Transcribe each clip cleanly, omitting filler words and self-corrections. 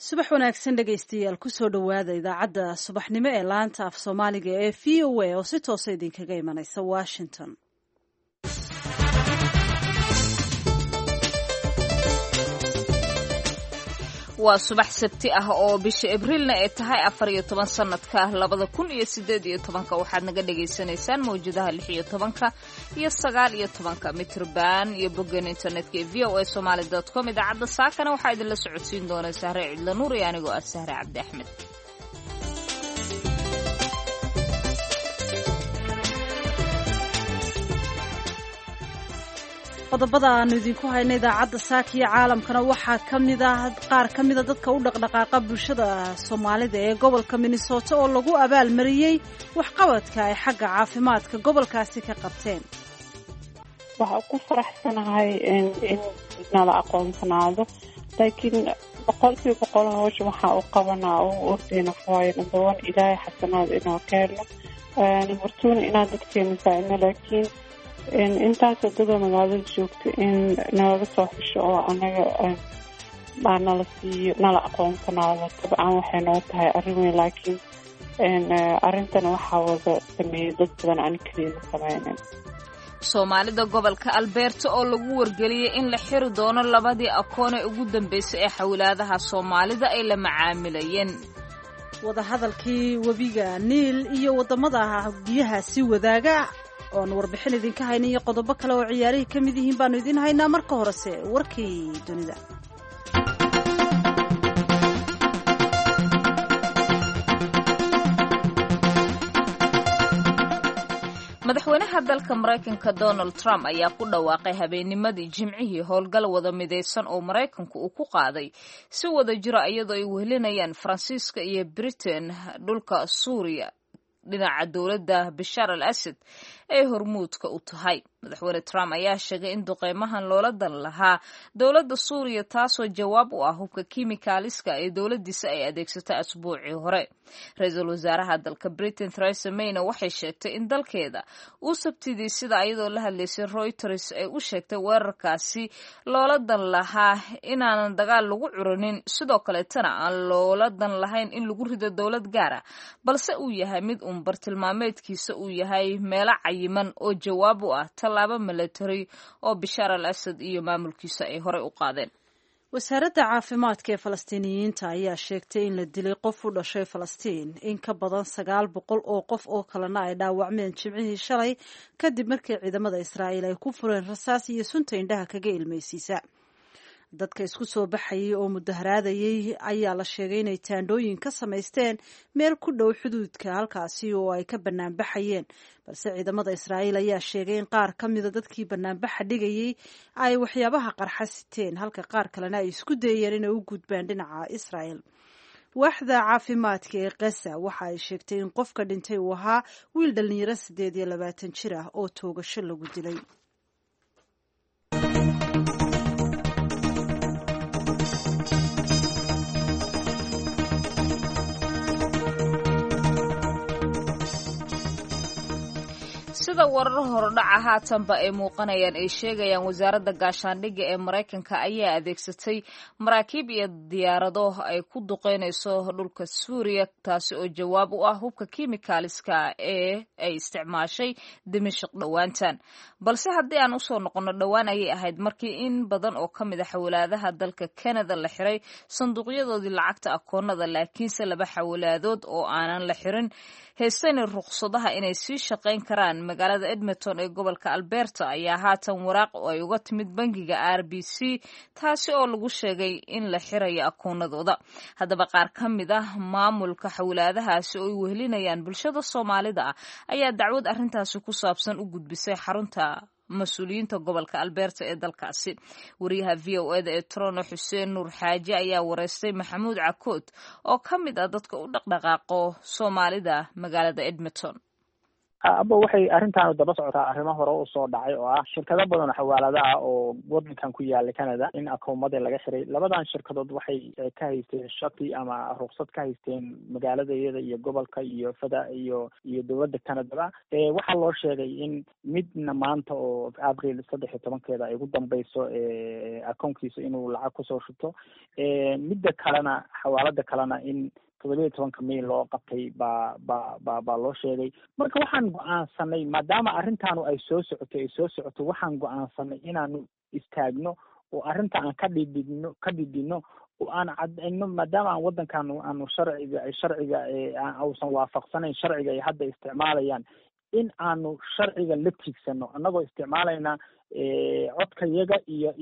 subax wanaagsan dhegaystayaal kusoo dhowaada idaacadda subaxnimo ee laanta af soomaaliga ee v o a oo si toosa idinkaga imanaysa washington. waa subax sabti ah oo bisha abriilna ay tahay 14 sanadka 2018 waxaad naga dhagaysanaysaan mawjadaha 16 iyo 19 mitrban iyo boggan internetka ee voasomali.com. idaacadda saakana waxaa idinla socodsiin doona Sahre Cidla Nuur iyo anigoo ah Sahre Cabdi Axmed. qodobada aanu idinku hayna idaacadda saaka iyo caalamkana waxaa qaar ka mida dadka u dhaqdhaqaaqa bulshada soomaalida ee gobolka Minnesota oo lagu abaalmariyey waxqabadka ay xagga caafimaadka gobolkaasi ka qabteen. waxaan ku faraxsanahay in nala aqoonsanaado laakiin boqolkiiba boqol hawsha waxaa u qabanaa oo ordayna waayo number one ilaahay xasanaad inoo keeno number two inaad dadkeena saacino laakiin intaas wadada magaalada joogta in nalaga soo xisho oo anaga baa nala siiyo nala aqoonsanaado dabcan waxay noo tahay arrin weyn laakiin arrintana waxaa wada sameeyey dad badan aan keliya sameynin. Soomaalida gobolka Alberta oo lagu wargeliyay in la xiri doono labadii akoon ee ugu dambeysay ee xawlaadaha Soomaalida ay la macaamilayeen. wadahadalkii webiga Niil iyo wadamada biyaha si wadaaga oon warbixin idinka hayna iyo qodobo kale oo ciyaarihii ka mid yihiin baanu idin haynaa. marka horese warkii dunida. madaxweynaha dalka Mareykanka Donald Trump ayaa ku dhawaaqay habeennimadii Jimcihii howlgal wada mideysan oo Mareykanku uu ku qaaday si wada jira iyadoo ay wehelinayaan Faransiiska iyo Britain dhulka Suuriya dhinaca dowladda Bashar al-Assad ay hormuudka u tahay. madaxweyne Trump ayaa sheegay in duqeymahan loola dan lahaa dowladda Suuriya taasoo jawaab u ah hubka kiimikaaliska ee dowladdiisa ay adeegsatay asbuucii hore. ra-iisul wasaaraha dalka Britain Theresa May waxay sheegtay in dalkeeda uu sabtidii sida iyadoo la hadlaysay Reuters ay u sheegtay weerarkaasi loola dan lahaa inaanan dagaal lagu curanin sidoo kaleetana aan loola dan lahayn in lagu rido dowlad gaar ah balse uu yahay mid bartilmaameedkiisa uu yahay meelo cayiman oo jawaab u ah tallaabo military oo Bashar al-Assad iyo maamulkiisa ay hore u qaadeen. wasaaradda caafimaadka ee Falastiiniyiinta ayaa sheegtay in la dilay qof u dhashay Falastiin in ka badan 900 oo qof oo kalena ay dhaawacmeen Jimcihii shalay kadib markii ciidamada Israa'iil ay ku fureen rasaas iyo sunta indhaha kaga ilmeysiisa. dadka isku soo baxayay oo mudaharaadayay ayaa la sheegay inay taandhooyin ka samaysteen meel ku dhow xuduudka halkaasi oo ay ka banaanbaxayeen balse ciidamada Israa'iil ayaa sheegay in qaar ka mida dadkii banaanbaxa dhigayay ay waxyaabaha qarxa siteen halka qaar kalena ay isku dayeen inay u gudbaan dhinaca Israa'iil. waaxda caafimaadka ee Gaza waxa ay sheegtay in qofka dhintay uu ahaa wiil dhalinyaro 28 jir ah oo toogasho lagu dilay. sida warar hordhaca haatanba ay muuqanayaan ay sheegayaan wasaaradda gaashaandhigga ee Mareykanka ayaa adeegsatay maraakiib iyo diyaarado ay ku duqeynayso dhulka Suuriya taasi oo jawaab u ah hubka kiimikaaliska ee ay isticmaashay Dimashq dhawaantan. balse haddii aan usoo noqono dhawaan ayay ahayd markii in badan oo ka mid ah xawlaadaha dalka Canada la xiray sanduuqyadoodii lacagta akoonada laakiinse laba xawlaadood oo aanan la xirin heesani ruqsadaha inay sii shaqayn karaan magaalada Edmonton ee gobolka Alberta ayaa haatan waraaq oo ay uga timid bangiga RBC taasi oo lagu sheegay in la xirayo akoonadooda. haddaba qaar ka mid ah maamulka xawlaadahaasi oo ay wehelinayaan bulshada Soomaalida ayaa dacwad arrintaasi ku saabsan u gudbisay xarunta mas-uuliyiinta gobolka Alberta ee dalkaasi. wariyaha VOA ee Toronto Xuseen Nuur Xaaji ayaa wareystay Maxamuud Cakood oo ka mid ah dadka u dhaqdhaqaaqo Soomaalida magaalada Edmonton. aba waxay arrintan daba socotaa arrimo hore u soo dhacay oo ah shirkado badan oo xawaalada ah oo wadankan ku yaala Canada in akoomada laga xiray. labadan shirkadood waxay ka haysteen shati ama ruqsad ka haysteen magaalada iyada iyo gobolka iyo fada iyo dowladda Canada. Waxaa loo sheegay in midna maanta oo April 13 ay ugu dambayso akoonkiisa inuu lacag ku soo shubto, midda kalena xawaalada kalena in 17 May loo qabtay baa loo sheegay. Marka waxaan go'aansanay maadaama arrintaanu ay soo socoto waxaan go'aansanay inaanu istaagno oo arrinta aan ka dhidhino oo aan cadayno maadaama aan wadankan aanu sharciga uusan waafaqsanayn sharciga ay hadda isticmaalayaan in aanu sharciga la tiigsano annagoo isticmaalayna codkayaga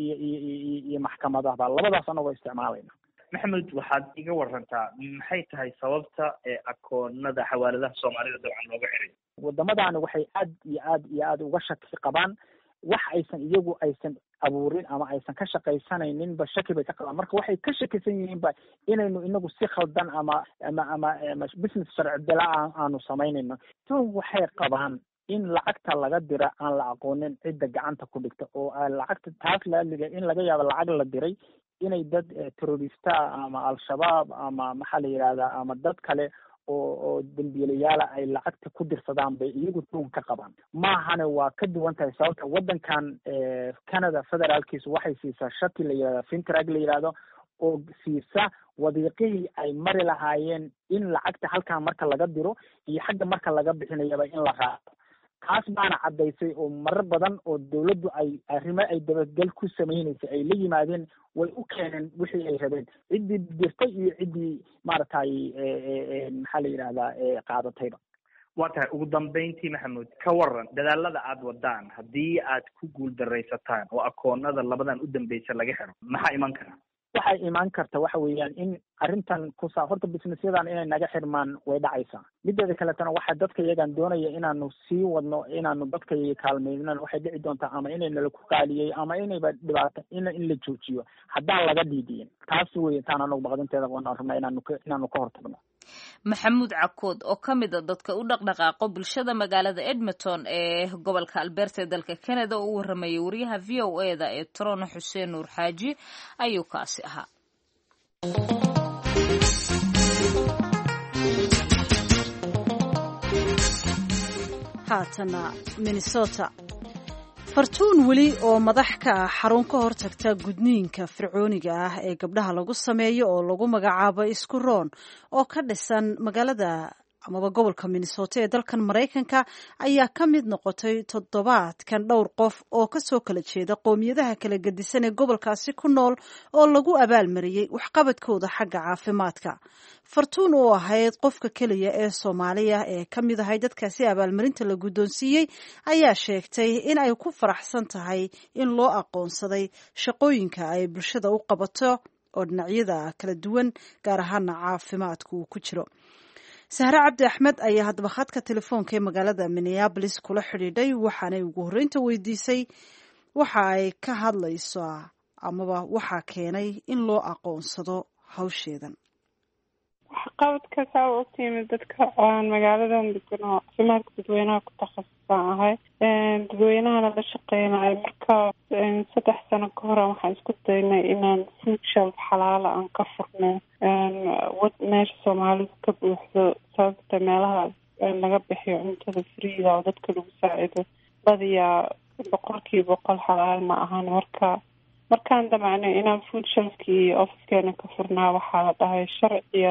iyo maxkamadaha labadaas annagoo isticmaalayna. maxamed, waxaad iga warantaa maxay tahay sababta akoonada xawaaladaha Soomaalida dabcan looga xiray? wadamadaani waxay aad uga shaki qabaan wax aysan abuurin ama aysan ka shaqaysanayninba shaki bay ka qabaan. marka waxay ka shakisan yihiinba inaynu inagu si khaldan ama business sharci bilaa aanu samaynayno. waxay qabaan in lacagta laga dira aan la aqoonin cidda gacanta ku dhigta oo lacagta taas in laga yaabo lacag la diray inay dad terrorista ama al-shabaab ama maxaa la yidhahdaa ama dad kale oo dambiilayaala ay lacagta ku dirsadaan bay iyagu tuun ka qabaan. maahane waa ka duwan tahay sababta wadankan Canada federaalkiisu waxay siisaa shati la yidhahda fintrag la yidhahdo oo siisa wadiiqihii ay mari lahaayeen in lacagta halkan marka laga diro iyo xagga marka laga bixinayaba in la raaco. taas baana caddaysay oo marar badan oo dawladdu arrimo ay dabadgal ku samaynaysay ay la yimaadeen way u keeneen wixii ay rabeen ciddii dirtay iyo ciddii maaragtay maxaa la yidhahdaa qaadatayba. waa tahay ugu dambeyntii maxamuud, ka waran dadaalada aad wadaan haddii aad ku guuldaraysataan oo akoonada labadan u dambeysa laga xiro maxaa iman kara? waxay imaan karta waxa weeyaan in arrintan horta businessyadan inay naga xirmaan way dhacaysaa. mideeda kaletana waxaa dadka iyagaan doonaya inaanu sii wadno inaanu dadka kaalmeynana waxay dhici doontaa ama inay nala ku qaaliyey ama inayba dhibaato in la joojiyo haddaan laga dhiidiyin. taas wey taan anagu baqdinteeda waan rabnaa inaanu ka hortagno. maxamuud cakood oo ka mid a dadka u dhaqdhaqaaqo bulshada magaalada Edmonton ee gobolka Alberta ee dalka Canada oo u waramayay wariyaha VOA-da ee Toronto Xuseen Nuur Xaaji ayuu kaasi ahaa. haatana Minnesota, fartuun weli oo madax ka ah xarun ka hortagta gudniinka fircooniga ah ee gabdhaha lagu sameeyo oo lagu magacaabo isku roon oo ka dhisan magaalada amaba gobolka Minnesota ee dalkan Mareykanka ayaa ka mid noqotay toddobaadkan dhowr qof oo ka soo kala jeeda qoomiyadaha kala gedisan ee gobolkaasi ku nool oo lagu abaalmariyey waxqabadkooda xagga caafimaadka. fartuun oo ahayd qofka keliya ee Soomaaliya ee ka mid ahay dadkaasi abaalmarinta la guddoonsiiyey ayaa sheegtay in ay ku faraxsan tahay in loo aqoonsaday shaqooyinka ay bulshada u qabato oo dhinacyada kala duwan gaar ahaana caafimaadku uu ku jiro. Sahra Cabdi Axmed ayaa haddaba khadka telefoonka ee magaalada Minneapolis kula xidhiidhay waxaanay ugu horreynta weydiisay waxa ay ka hadlayso amaba waxaa keenay in loo aqoonsado hawsheedan. waxqabadka saa u timid dadka magaaladan degan oo caafimaadka dadweynaha ku takhasusaan ahay dadweynahana la shaqeynayo marka 3 sano ka hor waxaan isku daynay inaan food shelf xalaala aan ka furno meesha Soomaalidu ka buuxdo sababta meelaha laga bixiyo cuntada freega oo dadka lagu saacido badiyaa 100% xalaal ma ahan. markaan damacnay inaan food shelfkii ofiskeena ka furnaa waxaa la dhahay sharciga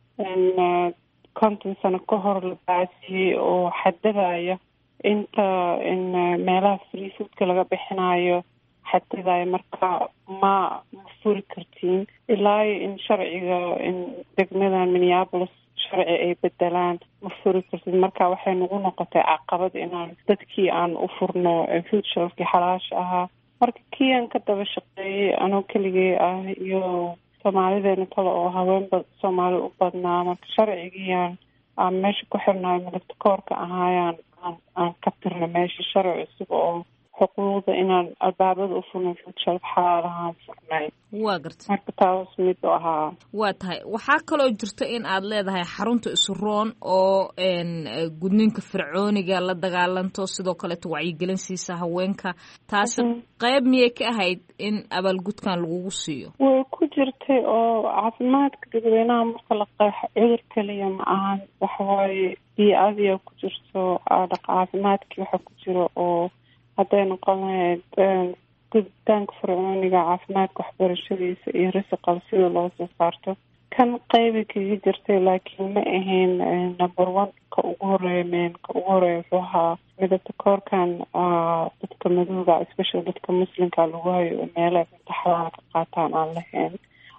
50 sano ka hor la baasiyey oo xadadaya inta meelaha free foodka laga bixinayo xadadaya marka ma furi kartiin ilaa in sharciga degmadan Minneapolis sharci ay bedelaan ma furi kartiin. marka waxay nagu noqotay caqabad inaan dadkii aan u furno food shelfkii xalaasha ahaa. marka kiyan ka daba shaqeeyay anoo keligay ah iyo Soomaalideena kale oo haweenba Soomaali u badnaa. marka sharcigiiyan aan meesha ku xirnaay midabta koorka ahaayaan aan ka tirna meesha sharci cusub oo xuquuqda inaan albaabada u furno future xaalahaan furnay. waa garta marka taas mid u ahaa. waa tahay waxaa kaloo jirta in aad leedahay xarunta isuroon oo gudniinka fircooniga la dagaalanto sidoo kaleeto wacyigelin siisa haweenka taasi qayb miyay ka ahayd in abaalgudkan lagugu siiyo? way ku jirtay oo caafimaadka dadweynaha marka la qeexo cudur keliya ma ahan waxawaaye biyo-adiya ku jirto caafimaadkii waxa ku jiro oo hadday noqon lahayd guditaanka fircooniga caafimaadka waxbarashadiisa iyo risiqal sida loo soo saarto kan qeybi kaga jirtay laakiin ma ahayn number one ka ugu horeeya wuxuu ahaa midabta koorkan dadka madowga especially dadka muslimka lagu hayo oo meelaha imtixaanaha ka qaataan aan lahayn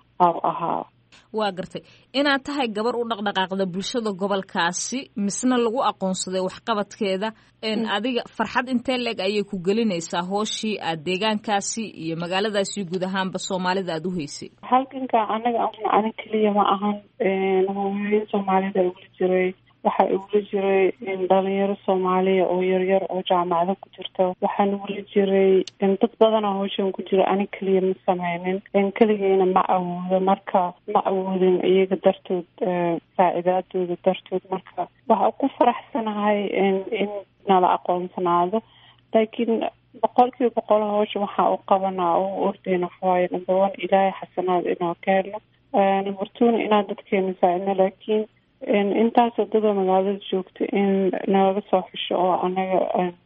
ahaa. waa gartay inaad tahay gabar u dhaqdhaqaaqda bulshada gobolkaasi misna lagu aqoonsaday waxqabadkeeda adiga farxad intee leeg ayay ku gelinaysaa hooshii aad deegaankaasi iyo magaaladaasi guud ahaanba soomaalida aada u haysay? halkanka aniga keliya ma ahan hooyooyin soomaalida igula jiray waxaa igula jiray dhalinyaro soomaaliya oo yaryar oo jaamacada ku jirta waxaan igula jiray dad badana hawshan ku jira aniga keliya ma sameynin keligeyna ma awoodo marka ma awoodin iyaga dartood faa'iidaadooda dartood marka waxaa ku faraxsanahay in nala aqoonsanaado laakiin 100% hawsha waxaa u qabanaa oo ordeyna waxawaaye number one ilaahay xasanaad inoo ka helno number two inaan dadkeena saacidno laakiin intaasoo dadoo magaalada joogta in nalaga soo xusho oo anaga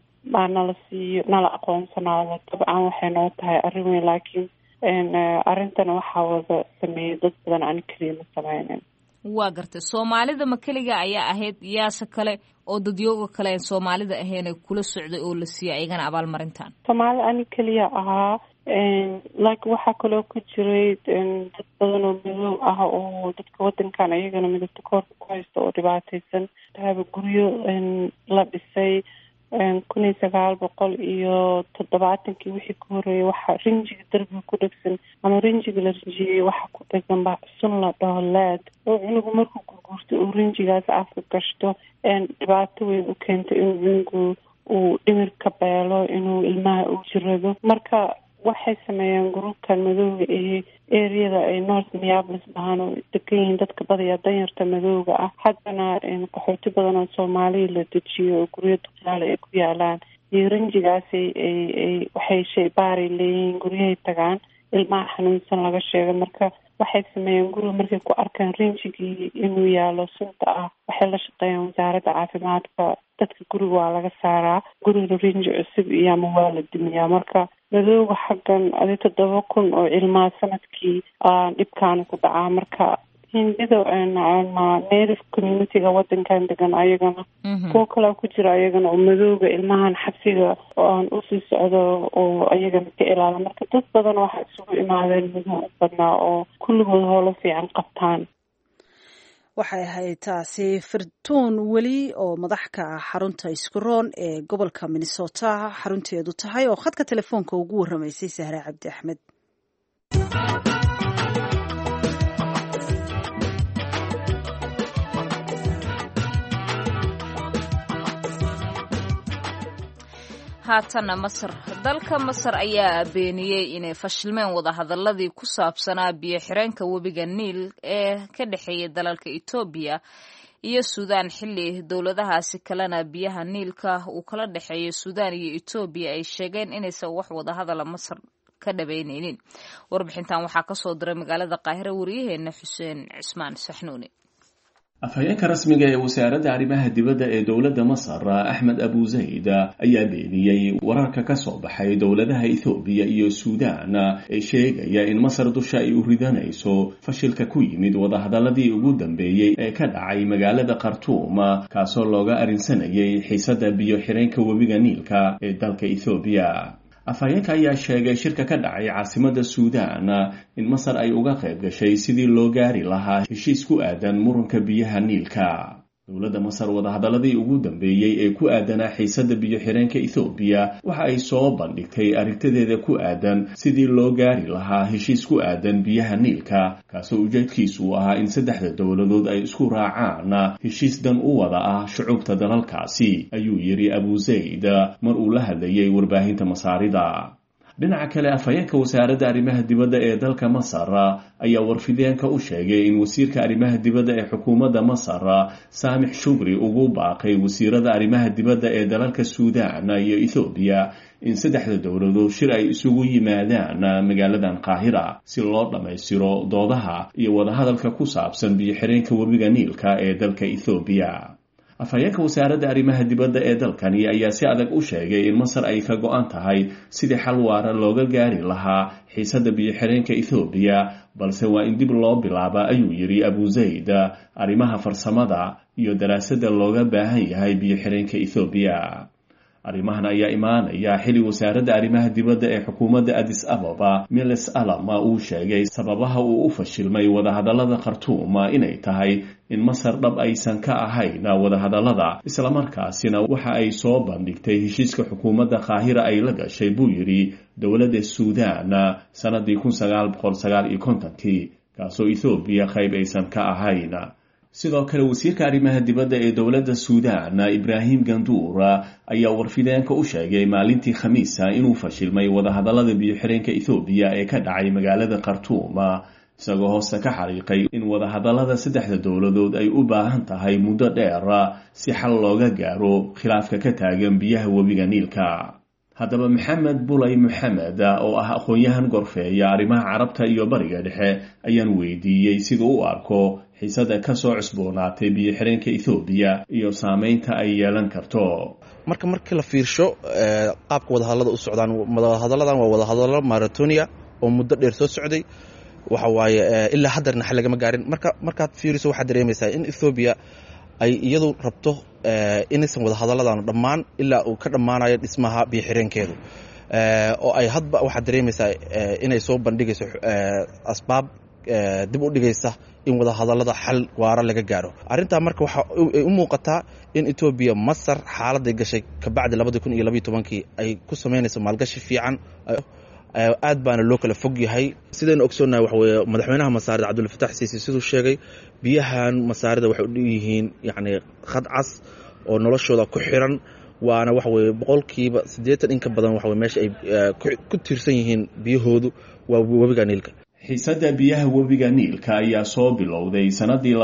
nala siiyo nala aqoonsanaado dabcan waxay noo tahay arrin weyn laakiin arrintana waxaa wada sameeyay dad badan ani keliya ma sameynin. waa gartay soomaalida ma keliga ayaa ahayd yaase kale oo dadyooga kale aan soomaalida ahayn kula socday oo la siiyay ayagana abaalmarintan? soomaali ani keliya ahaa laakiin waxaa kaloo ku jiray dad badan oo madow ah oo dadka wadankan ayagana midabta koorka ku haysta oo dhibaataysan haba guryo la dhisay 1970 wixii ka horeeyay waxa rinjiga darbiga ku dhegsan ama rinjiga la rinjiyey waxa ku dhegan baa sun la dhaho lead oo cunugu markuu gurguurto uu rinjigaas afka gashto dhibaato weyn u keentay inuu cunugu uu dhimir ka beelo inuu ilmaha u jirado marka waxay sameeyeen gruubkan madowga ee ereyada ay North Minneapolis dhahaan oo degan yihiin dadka badiyaa danyarta madowga ah haddana qaxooti badan oo Soomaali la dejiyo oo guryo duqaale ay ku yaalaan iyo rinjigaas waxay shay baari leeyihiin guryahay tagaan ilmaha xanuunsan laga sheego marka waxay sameeyeen guriga markay ku arkaan rinjigii inuu yaalo sunta ah waxay la shaqeeyeen wasaaradda caafimaadka dadka guriga waa laga saaraa guriga rinji cusub iyo ama waa la dimiyaa marka madowga xaggan 7,000 oo ilmaha sanadkii dhibkaan ku dhacaa marka hindida native communityga wadankan degan ayagana kuwo kalea ku jira ayagana oo madowga ilmahan xabsiga oo aan usii socdo oo ayagana ka ilaala marka dad badan waxaa isugu imaadeen madow u badnaa oo kulligood howlo fiican qabtaan. waxay ahayd taasi firtuun weli oo madax ka ah xarunta iskuroon ee gobolka Minnesota xarunteedu tahay oo khadka telefoonka ugu warramaysay Sahra Cabdi Axmed. haatana Masar dalka Masar ayaa beeniyay inay fashilmeen wadahadaladii ku saabsanaa biyo xireenka webiga Niil ee ka dhaxeeyay dalalka Itoobiya iyo Suudaan xilli dowladahaasi kalena biyaha Niilka uu kala dhaxeeyo Suudaan iyo Itoobiya ay sheegeen inaysan wax wadahadala Masar ka dhabeyneynin. warbixintan waxaa ka soo diray magaalada Qaahire wariyaheena Xuseen Cismaan Saxnuuni. afhayeenka rasmiga ee wasaaradda arrimaha dibadda ee dowladda Masar Axmed Abu Zayd ayaa beeniyey wararka ka soo baxay dowladaha Itoobiya iyo Suudaan ee sheegaya in Masar dusha ay u ridanayso fashilka ku yimid wadahadaladii ugu dambeeyay ee ka dhacay magaalada Khartoum kaasoo looga arinsanayay xiisadda biyo xireenka webiga Niilka ee dalka Itoobiya. afhayeenka ayaa sheegay shirka ka dhacay caasimadda Suudaan in Masar ay uga qayb gashay sidii loo gaari lahaa heshiis ku aadan muranka biyaha Niilka. dowladda masar wadahadaladii ugu dambeeyey ee ku aadanaa xiisadda biyo-xireenka ethoobiya waxa ay soo bandhigtay aragtideeda ku aadan sidii loo gaari lahaa heshiis ku aadan biyaha niilka kaasoo ujeedkiisu ahaa in saddexda dowladood ay isku raacaan heshiis dan u wada ah shucuubta dalalkaasi ayuu yidhi abu zayd mar uu la hadlayay warbaahinta masaarida dhinaca kale afhayeenka wasaaradda arrimaha dibadda ee dalka masar ayaa warfideenka u sheegay in wasiirka arrimaha dibadda ee xukuumadda masar saamix shugri ugu baaqay wasiirada arrimaha dibadda ee dalalka suudaan iyo ethoobiya in saddexda dowladood shir ay isugu yimaadaan magaaladan qaahira si loo dhammaystiro doodaha iyo wadahadalka ku saabsan biyo-xireenka webiga niilka ee dalka ethoobiya afhayeenka wasaaradda arrimaha dibadda ee dalkani ayaa si adag u sheegay in masar ay ka go-an tahay sidii xal waara looga gaari lahaa xiisadda biyo-xireenka ethoobiya balse waa in dib loo bilaaba ayuu yidhi abu zayd arrimaha farsamada iyo daraasadda looga baahan yahay biyo-xireenka ethoobiya arrimahan ayaa imaanaya xili wasaaradda arrimaha dibadda ee xukuumadda addis ababa miles alama uu sheegay sababaha uu u fashilmay wadahadallada khartuum inay tahay in masar dhab aysan ka ahayn wadahadallada islamarkaasina waxa ay soo bandhigtay heshiiska xukuumadda qaahira ay la gashay buu yidhi dowladda suudaan sanadii 1959 kaasoo ethoobiya qayb aysan ka ahayn sidoo kale wasiirka arrimaha dibadda ee dowladda suudaan ibraahim ganduur ayaa warfideenka u sheegay maalintii khamiisa inuu fashilmay wadahadallada biyo-xireenka ethoobiya ee ka dhacay magaalada khartuum isagoo hoosta ka xariiqay in wadahadallada saddexda dowladood ay u baahan tahay muddo dheer si xal looga gaaro khilaafka ka taagan biyaha webiga niilka haddaba maxamed bulay maxamed oo ah aqoon-yahan gorfeeya arrimaha carabta iyo bariga dhexe ayaan weydiiyey siduu u arko xiisada ka soo cusboonaatay biyo-xireenka ethoobiya iyo saameynta ay yeelan karto markii la fiirsho qaabka wadahadallada u socdaan wadahadalladan waa wadahadallo maratonia oo muddo dheer soo socday waxa waaye ilaa haddarna xal lagama gaarin markaad fiiriso waxaad dareemaysaa in ethoobiya ay iyadu rabto inaysan wadahadalladan dhammaan ilaa uu ka dhammaanayo dhismaha biyo-xireenkeedu oo ay hadba waxaad dareemaysaa inay soo bandhigayso asbaab dib u dhigaysa in wadahadallada xal waara laga gaaro arrintaa marka waxa ay u muuqataa in Ethiopia Masar xaaladday gashay ka bacdi 2012 ay ku sameynayso maalgashi fiican aad baana loo kala fog yahay sidaynu ogsoonahay waxa weeye madaxweynaha Masaarida Cabdul Fattah Siisi sidoo sheegay biyahan Masaarida waxay u yihiin yacni khad cas oo noloshooda ku xiran waana waxa weeye boqolkiiba 80 in ka badan waxa weeye meesha ay ku tiirsan yihiin biyahoodu waa webiga Niilka xiisadda biyaha webiga Niilka ayaa soo bilowday sanadii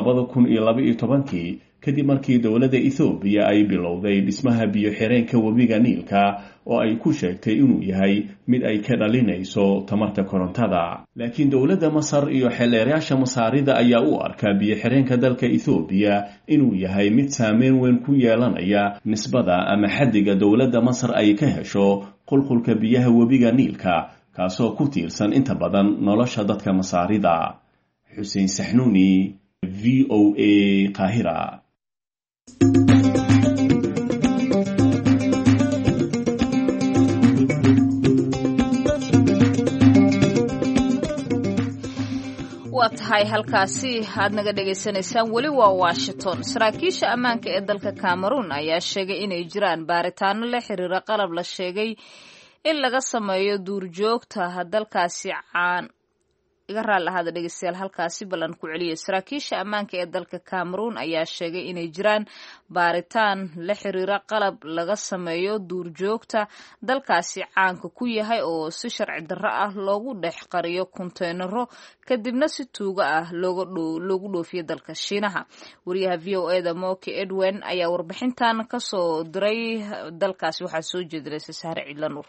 2012 kadib markii dowladda Ethiopia ay bilowday dhismaha biyo-xireenka webiga Niilka oo ay ku sheegtay inuu yahay mid ay ka dhalinayso tamarta korontada laakiin dowladda Masar iyo xeelerayaasha Masaarida ayaa u arkaa biyo-xireenka dalka Ethiopia inuu yahay mid saameyn weyn ku yeelanaya nisbada ama xaddiga dowladda Masar ay ka hesho qulqulka biyaha webiga Niilka kaasoo ku tiirsan inta badan nolosha dadka Masaarida Xuseen Saxnuuni VOA Qaahira waa tahay halkaasi aad naga dhagaysanaysaan weli waa Washington saraakiisha ammaanka ee dalka Cameroon ayaa sheegay inay jiraan baaritaano la xiriira qalab la sheegay in laga sameeyo duurjoogta dalkaasi caan iga raalahaada dhageystayaal halkaasi balan ku celiya saraakiisha ammaanka ee dalka Cameroon ayaa sheegay inay jiraan baaritaan la xiriira qalab laga sameeyo duurjoogta dalkaasi caanka ku yahay oo si sharci darro ah loogu dhex qariyo konteenaro kadibna si tuuga ah loogu dhoofiyo dalka Shiinaha wariyaha VOA da Moki Edwin ayaa warbixintan ka soo diray dalkaasi waxaa soo jeedinaysa Sahre Cidlanuur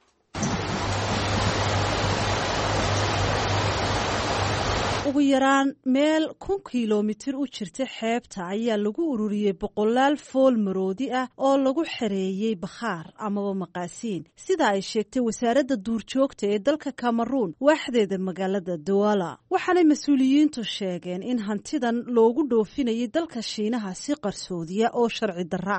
ugu yaraan meel 1 kiiloomitir u jirta xeebta ayaa lagu ururiyey boqolaal fool maroodi ah oo lagu xereeyey bakhaar amaba maqaasiin sida ay sheegtay wasaaradda duurjoogta ee dalka Cameroon waaxdeeda magaalada Douala waxaanay mas-uuliyiintu sheegeen in hantidan loogu dhoofinayay dalka Shiinaha si qarsoodiya oo sharci darro ah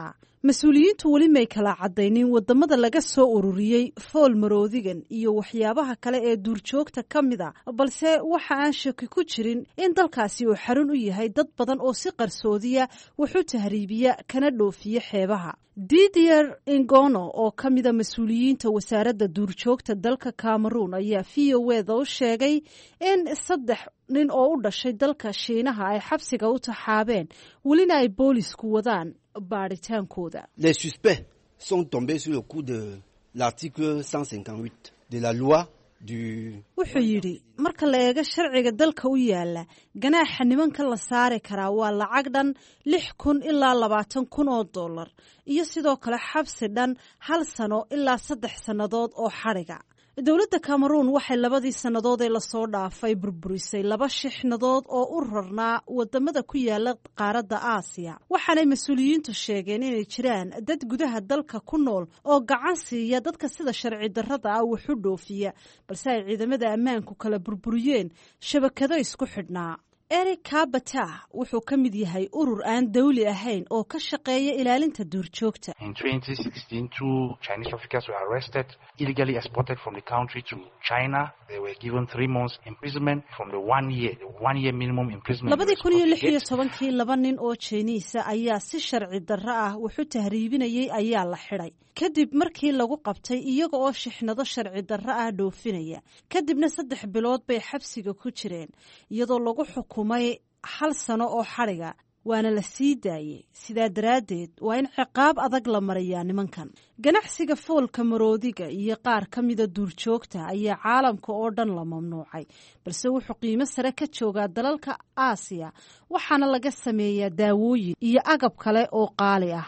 mas-uuliyiintu weli may kala caddaynin waddamada laga soo ururiyey fool maroodigan iyo waxyaabaha kale ee duurjoogta ka mid a balse waxa aan shaki ku jirin in dalkaasi uu xarun u yahay dad badan oo si qarsoodiya waxu tahriibiya kana dhoofiya xeebaha. Didier Ingono oo ka mida mas-uuliyiinta wasaaradda duurjoogta dalka Cameroon ayaa VOA u sheegay in 3 nin oo u dhashay dalka Shiinaha ay xabsiga u taxaabeen welina ay boolisku wadaan baaritaankooda. Les suspects sont tombés sur le coup de l'article 158 de la loi wuxuu yidhi marka la eego sharciga dalka u yaala ganaaxa nimanka la saari karaa waa lacag dhan 6,000 ilaa 20,000 oo dollar iyo sidoo kale xabsi dhan 1 sano ilaa 3 sannadood oo xadhiga. dowladda Cameroon waxay 2 sannadood ee lasoo dhaafay burburisay 2 shixnadood oo u rarnaa wadamada ku yaala qaaradda Aasiya waxaanay mas-uuliyiintu sheegeen inay jiraan dad gudaha dalka ku nool oo gacan siiya dadka sida sharci darrada ah wax u dhoofiya balse ay ciidamada ammaanku kala burburiyeen shabakado isku xidhnaa. Eric Kabata wuxuu ka mid yahay urur aan dawli ahayn oo ka shaqeeya ilaalinta duurjoogta. In 2016, 2 Chinese traffickers were arrested, illegally exported from the country to China. They were given 3 months imprisonment from the 1 year minimum imprisonment. 2016 2 nin oo Chinese ayaa si sharci darro ah wuxuu tahriibinayay ayaa la xidhay. kadib markii lagu qabtay iyaga oo shixnado sharci darro ah dhoofinaya kadibna 3 bilood bay xabsiga ku jireen iyadoo lagu xukumay 1 sano oo xadhiga waana la sii daayay. sidaa daraaddeed waa in ciqaab adag la mariyaa nimankan. ganacsiga foolka maroodiga iyo qaar ka mida duurjoogta ayaa caalamka oo dhan la mamnuucay balse wuxuu qiimo sare ka joogaa dalalka Aasiya waxaana laga sameeyaa daawooyin iyo agab kale oo qaali ah.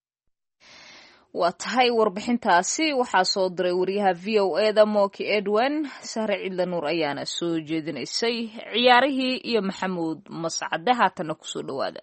waa tahay warbixintaasi waxaa soo diray wariyaha VOA Moki Edwin. Sahre Cidla Nuur ayaana soo jeedinaysay ciyaarihii iyo Maxamuud Mascade haatana ku soo dhawaada.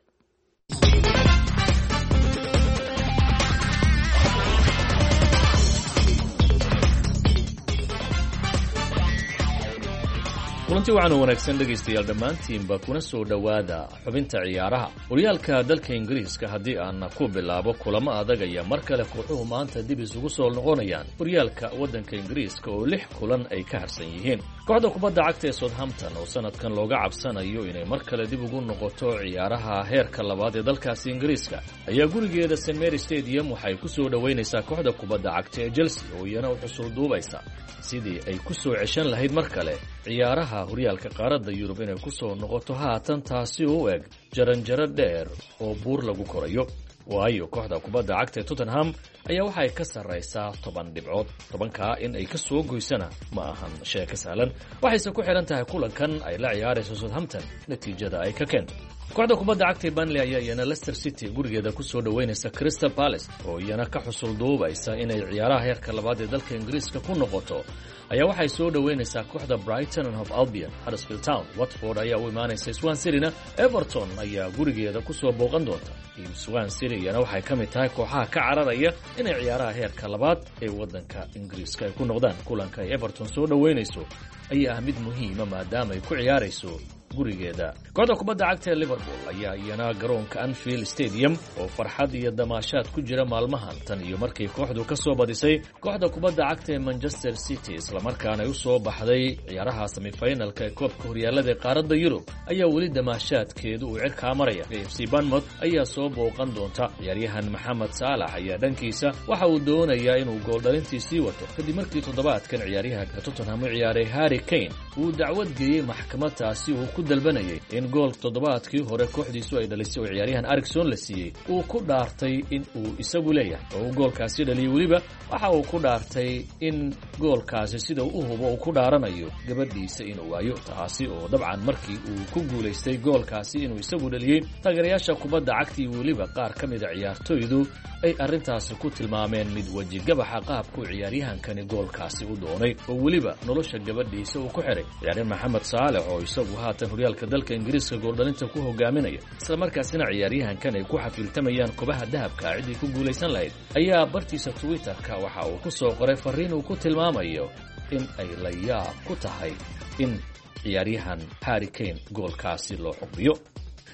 kulanti waxaan u wanaagsan dhegaystayaal dhammaantiinba kuna soo dhowaada xubinta ciyaaraha. horyaalka dalka Ingiriiska haddii aan ku bilaabo kulamo adag ayaa mar kale kooxuhu maanta dib isugu soo noqonayaan horyaalka waddanka Ingiriiska oo 6 kulan ay ka harsan yihiin. kooxda kubadda cagta ee Southampton oo sanadkan looga cabsanayo inay mar kale dib ugu noqoto ciyaaraha heerka labaad ee dalkaasi Ingiriiska ayaa gurigeeda St Mary Stadium waxay ku soo dhaweynaysaa kooxda kubadda cagta ee Chelsea oo iyana u xusul duubaysa sidii ay ku soo ceshan lahayd mar kale ciyaaraha horyaalka qaaradda Yurub inay ku soo noqoto haatan taasi oo eg jaranjaro dheer oo buur lagu korayo. waayo kooxda kubadda cagta ee Tottenham ayaa waxay ka sarreysaa 10 dhibcood. 10ka in ay ka soo goysana ma ahan shay ka sahlan waxayse ku xiran tahay kulankan ay la ciyaarayso Southampton natiijada ay ka keento. kooxda kubadda cagta ee Burnley ayaa iyana Leicester City gurigeeda ku soo dhaweynaysa Crystal Palace oo iyana ka xusul duubaysa inay ciyaaraha heerka labaad ee dalka Ingiriiska ku noqoto ayaa waxay soo dhaweynaysaa kooxda Brighton and Hove Albion. Huddersfield Town Watford ayaa u imaanaysa Swansea City. Everton ayaa gurigeeda ku soo booqan doonta. Swansea City iyana waxay ka mid tahay kooxaha ka cararaya inay ciyaaraha heerka labaad ee waddanka Ingiriiska ay ku noqdaan. kulanka ay Everton soo dhaweynayso ayaa ah mid muhiima maadaama ay ku ciyaarayso gurigeeda. kooxda kubadda cagta ee Liverpool ayaa iyana garoonka Anfield Stadium oo farxad iyo damaashaad ku jira maalmahan tan iyo markii kooxdu ka soo badisay kooxda kubadda cagta ee Manchester City isla markaana ay u soo baxday ciyaaraha semi-finalka ee koobka horyaalada qaaradda Yurub ayaa weli damaashaadkeedu uu cirka maraya. AFC Bournemouth ayaa soo booqan doonta. ciyaaryahan Mohamed Salah ayaa dhankiisa waxa uu doonayaa inuu gool dhalintiisii wato kadib markii toddobaadkan ciyaaryahanka Tottenham u ciyaaray Harry Kane uu dacwad geeyay maxkamadaasi uu ku dalbanayay in gool toddobaadkii hore kooxdiisu ay dhalisay oo ciyaaryahan Erikson la siiyey uu ku dhaartay in uu isagu leeyahay oo uu goolkaasi dhaliyay. weliba waxa uu ku dhaartay in goolkaasi sida uu hubo uu ku dhaaranayo gabadhiisa inuu waayo taasi oo dabcan markii uu ku guulaystay goolkaasi inuu isagu dhaliyay taageerayaasha kubadda cagta iyo weliba qaar ka mid a ciyaartoydu ay arrintaasi ku tilmaameen mid weji gabaxa qaabku ciyaaryahankani goolkaasi u doonay oo weliba nolosha gabadhiisa uu ku xiray. ciyaaryahan Mohamed Salah oo isagu haatan horyaalka dalka Ingiriiska gooldhalinta ku hogaaminaya isla markaasina ciyaaryahankan ay ku xafiiltamayaan kubaha dahabka cidii ku guulaysan lahayd ayaa bartiisa Twitterka waxa uu ku soo qoray fariin uu ku tilmaamayo in ay la yaab ku tahay in ciyaaryahan Harry Kane goolkaasi loo xukmiyo.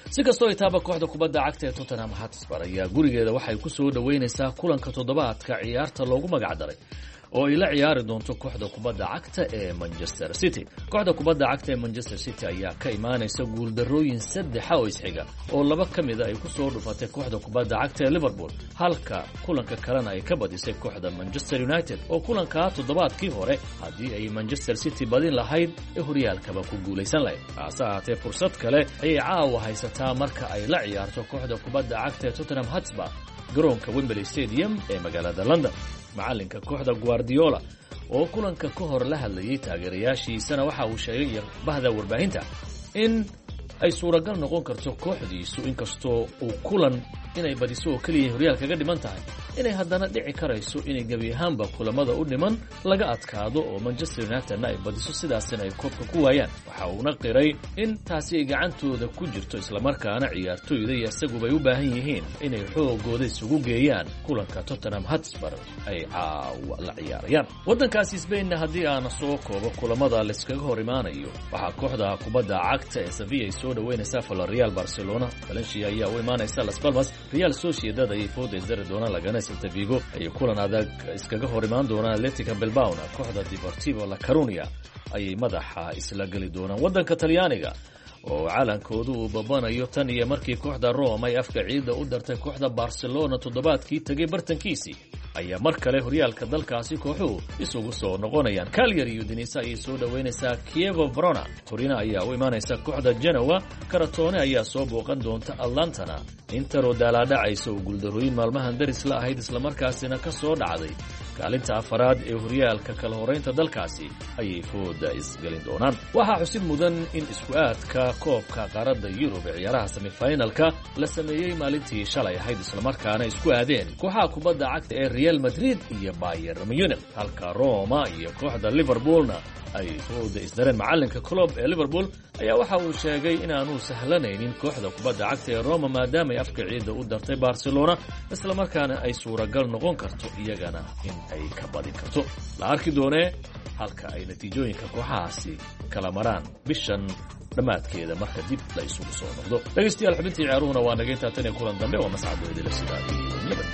si kastoo itaaba kooxda kubadda cagta ee Tottenham Hotspur ayaa gurigeeda waxay ku soo dhaweynaysaa kulanka toddobaadka ciyaarta loogu magac daray oo ay la ciyaari doonto kooxda kubadda cagta ee Manchester City. Kooxda kubadda cagta ee Manchester City ayaa ka imaanaysa guuldarrooyin 3 oo isxiga oo 2 kamid ay ku soo dhufatay kooxda kubadda cagta ee Liverpool, halka kulanka kalena ay ka badisay kooxda Manchester United oo kulanka toddobaadkii hore haddii ay Manchester City badin lahayd ee horyaalkaba ku guulaysan lahayd. Hase ahaatee fursad kale ayay caawa haysataa marka ay la ciyaarto kooxda kubadda cagta ee Tottenham Hotspur garoonka Wembley Stadium ee magaalada London. macalinka kooxda Guardiola oo kulanka ka hor la hadlayay taageerayaashiisana waxa uu sheegay bahda warbaahinta in ay suuragal noqon karto kooxdiisu inkastoo uu kulan inay badiso oo kaliya horyaalka kaga dhiman tahay inay haddana dhici karayso inay gebi ahaanba kulamada u dhiman laga adkaado oo Manchester United ay badiso sidaasina ay koobka ku waayaan. Waxa uuna qiray in taasi ay gacantooda ku jirto isla markaana ciyaartooyda iyo isagu bay u baahan yihiin inay xoogooda isugu geeyaan kulanka Tottenham Hotspur ay la ciyaarayaan. Wadankaasi Spain haddii aan soo koobo kulamada la iskaga hor imaanayo waxa kooxda kubadda cagta ee Sevilla soo dhaweynaysa Villarreal, Barcelona, Valencia ayaa u imaanaysa Las Palmas, Real Sociedad ay fooday isdari doonaan lagana Celta Vigo ay kulan adag iskaga hor imaan doonaan Atletico Bilbao, kooxda Deportivo La Coruña ayay madaxa isla gali doonaan. Wadanka Talyaaniga oo calankoodu uu babanayo tan iyo markii kooxda Rome ay afka ciida u dartay kooxda Barcelona toddobaadkii tagay bartankiisii ayaa mar kale horyaalka dalkaasi kooxuhu isugu soo noqonayaan. Cagliari iyo Udinese ayay soo dhaweynaysaa Chievo Verona, Torino ayaa u imaanaysa kooxda Genoa, Crotone ayaa soo booqan doonta Atlantana, Inter oo daalaadhacaysa oo guuldarrooyin maalmahan daris la ahayd isla markaasina ka soo dhacday kaalinta afaraad ee horyaalka kala horeynta dalkaasi ayay fooda isgelin doonaan. Waxaa xusid mudan in isku aadka koobka qaaradda Yurub ee ciyaaraha semifinalka la sameeyey maalintii shalay ahayd isla markaana isku aadeen kooxaha kubadda cagta ee Real Madrid iyo Bayern Munich, halka Roma iyo kooxda Liverpoolna ay fooda isdareen. macalinka Klopp ee Liverpool ayaa waxa uu sheegay inaanu sahlanaynin kooxda kubadda cagta ee Roma maadaama ay afka ciida u dartay Barcelona isla markaana ay suuragal noqon karto iyagana in ay ka badin karto. La arki doonee halka ay natiijooyinka kooxahaasi kala maraan bishan dhamaadkeeda marka dib la isugu soo noqdo. dhageystayaal xubintii ciyaaruhuna waa naga intaa tan iyo kulan dambe oo mascadooda la sidaayay nabad.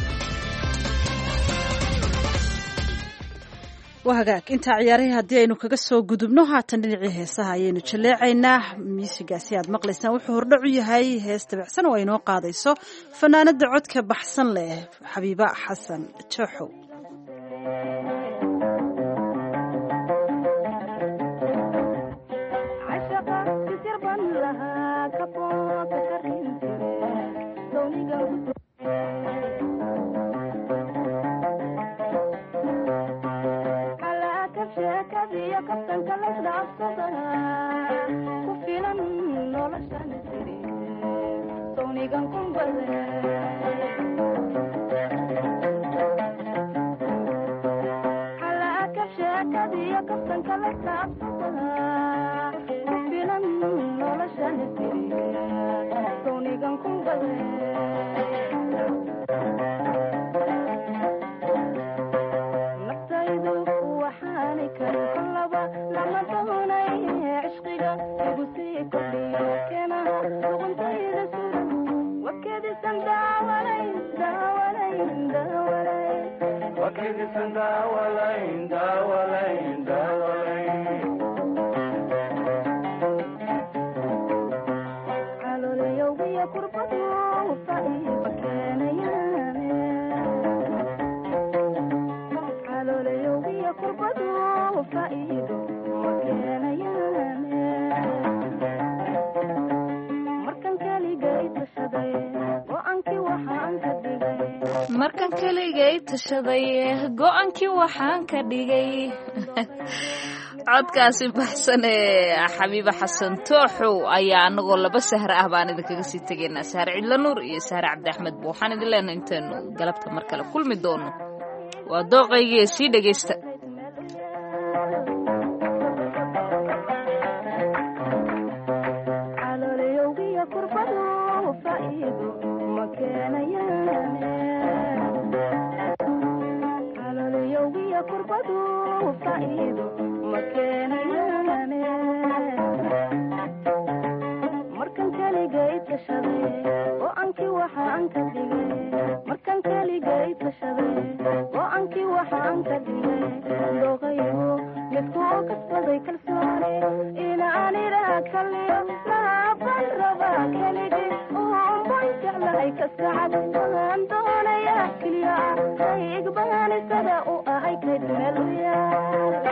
wahagaag intaa ciyaarihii haddii aynu kaga soo gudubno haatan dhinacii heesaha ayaynu jaleecaynaa. muusigaasi aad maqlaysaan wuxuu hordhac u yahay hees dabacsan oo ay noo qaadayso fanaanada codka baxsan leh Xabiiba Xasan Tooxow. markan kaligay tashaday go'aankii waxaan ka dhigay codkaasi baxsan ee Xabiiba Xasan Tooxow ayaa anagoo laba sahar ah baan idinkaga sii tageynaa. Sahar Cidla Nuur iyo Sahar Cabdi Axmed waxaan idin leenahay intaanu galabta mar kale kulmi doono. waa dooqaygii sii dhageysta. markan kaligay tashaday waxaan ka dhigay markaan keligay tashaday go-aankii waxaan ka dhigay dooqaygu midku kasbaday kalsooni inaan idhaa kaliyo maaban rabaa keligii uunban jeclahay ka sacad waan doonayaa keliya ah hay igbahanisada u ahay kayd meel u yaal